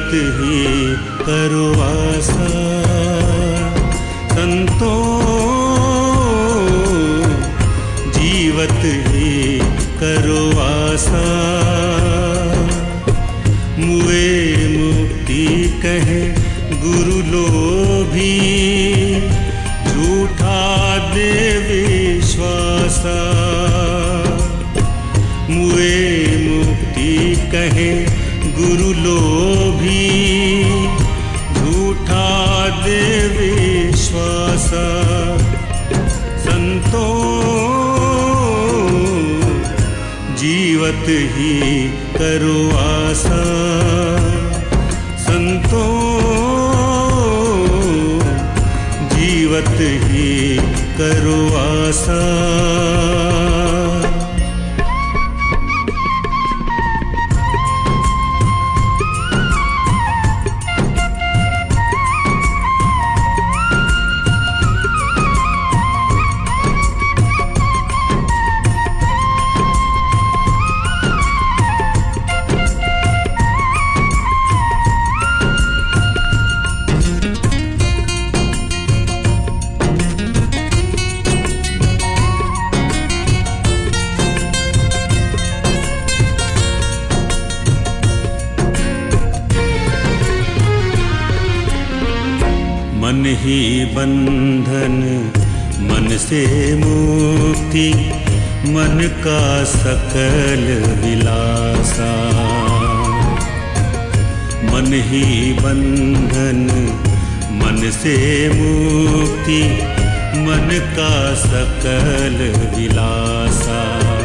जीवत ही करो आशा संतों, जीवत ही करो आशा। मुए मुक्ति कहे गुरु लोभी, झूठा दे विश्वासा। मुए मुक्ति कहे गुरु लोभी, झूठा दे विश्वासा। संतों, जीवत ही करो आशा संतों, जीवत ही करो आशा। मन ही बंधन, मन से मुक्ति, मन का सकल विलासा। मन ही बंधन, मन से मुक्ति, मन का सकल विलासा।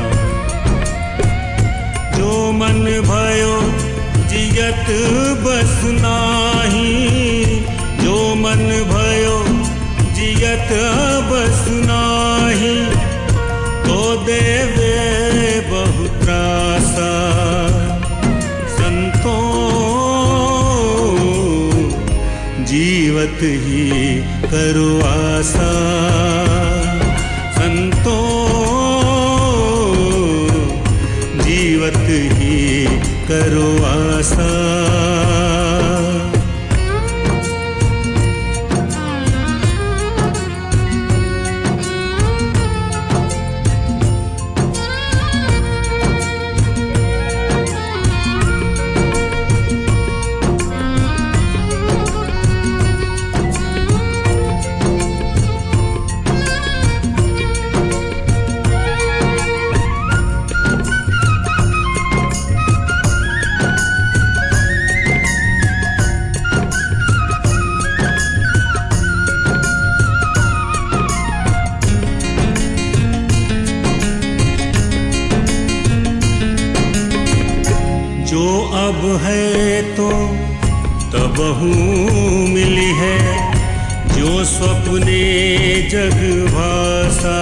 जो मन भयो जियत बस नाही, जो मन भयो जियत बस नाही, तो देवे बहु त्रासा। संतों, जीवत ही करो आशा संतों, जीवत ही करो आशा। जो अब है तो तबहू मिली है, जो स्वप्ने जग भासा।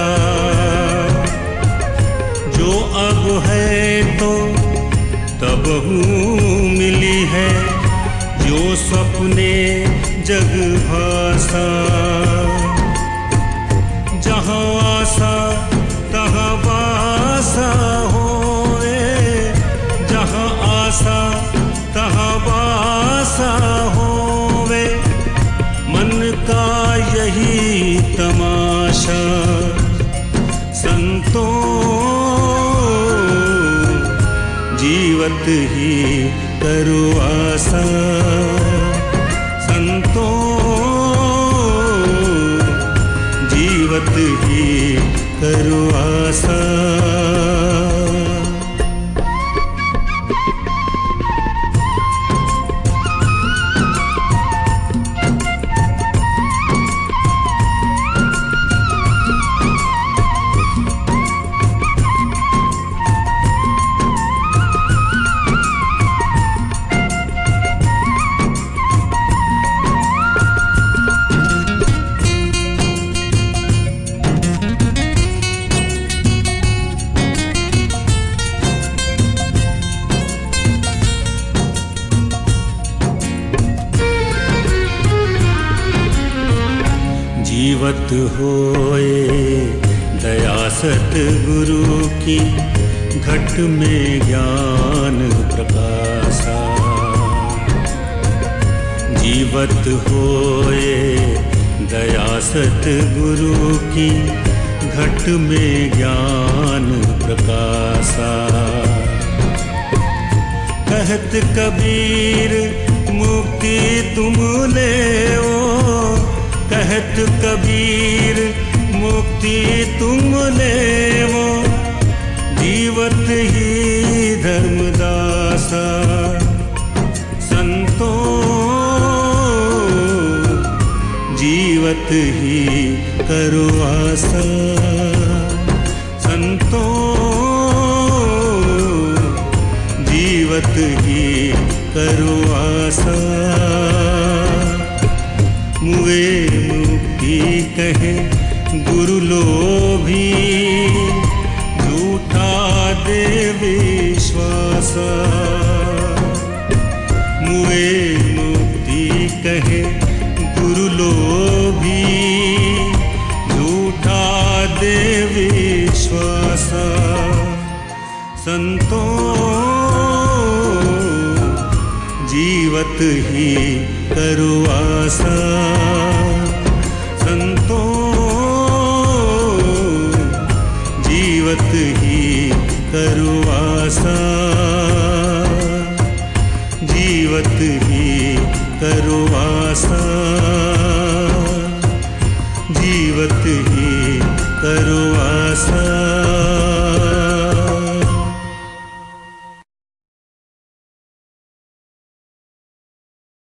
जो अब है तो तबहू मिली है, जो स्वप्ने जग भासा। जहाँ आशा तहाँ वासा होए, जहाँ आशा तहाँ वासा होवे। मन का यही तमाशा। संतों, जीवत ही करो आशा संतों, जीवत ही करो आशा। जीवत होए दया सतगुरु की, घट में ज्ञान प्रकाशा। जीवत होए दया सतगुरु की, घट में ज्ञान प्रकाशा। कहत कबीर मुक्ति तुम लेओ, कहत कबीर मुक्ति तुम लेओ, जीवत ही धर्मदासा। संतों जीवत ही करो आशा, संतों जीवत ही करो आशा। मुए मुक्ति कहे गुरु लोभी, झूठा दे विश्वासा। मुए मुक्ति कहे गुरु लोभी, झूठा दे विश्वासा। संतों जीवत ही करो आशा, संतों जीवत ही करो आशा। जीवत ही करो आशा, जीवत ही करो आशा।